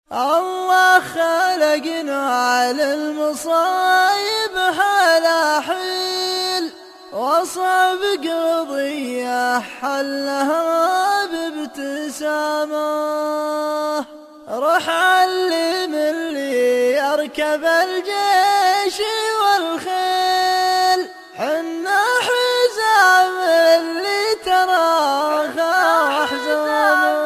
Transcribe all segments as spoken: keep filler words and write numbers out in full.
الله خلقنا على المصايب حلا حيل، وصعب قضية حلها بابتسامة. روح علم اللي يركب الجيش والخيل، حنا حزام اللي تراخى واحزامه.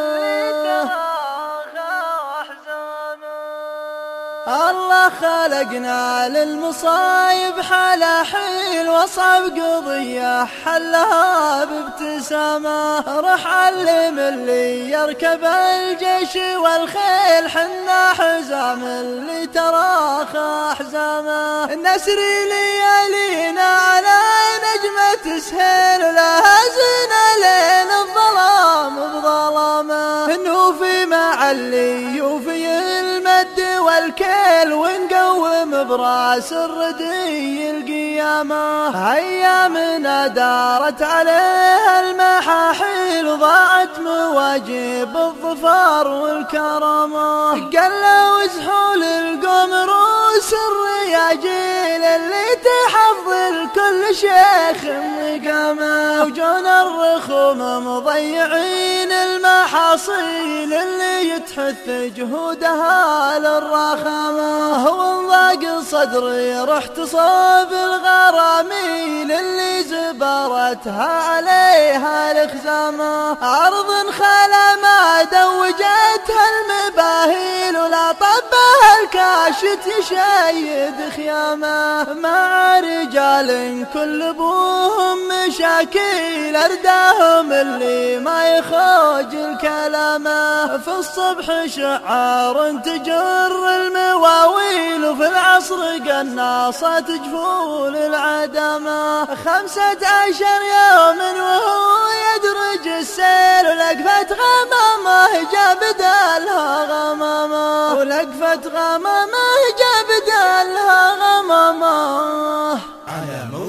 الله خلقنا للمصايب حلا حيل، وصعب قضية حلها بابتسامة. روح علم اللي يركب الجيش والخيل، حنا حزام اللي تراخى احزامه. نسري ليالينا على نجمة سهيل، لها زين ليل الظلام بظلامه. نوفي مع اللي يوفي المد والكيل، ونقوم براس الردي القيامة. أيامنا دارت عليها المحاحيل، ضاعت مواجب الظفار والكرامة. قلوا زحول القوم رؤوس الرياجيل، اللي تحفظ كل شيخ مقامه. وجون الرخوم مضيعين المحاصيل، اللي يتحث جهودها للرخامة. وانضاق صدري رحت صوب الغراميل، اللي زبرتها عليها الخزامة. أرض خلا ما دوجتها المباهيل، ولا طبها الكاشت يشيد خيامه. مع رجال كل ابوهم مشاكيل، ارداهم اللي ما يخوج الكلامه. في الصبح شعار تجر المواويل، وفي العصر قناصة تجفول العدمه. خمسة عشر يوم وهو يدرج السيل، ولقفة غمامه جاب دالها غمامه. ولقفة غمامه جاب دالها غمامه. على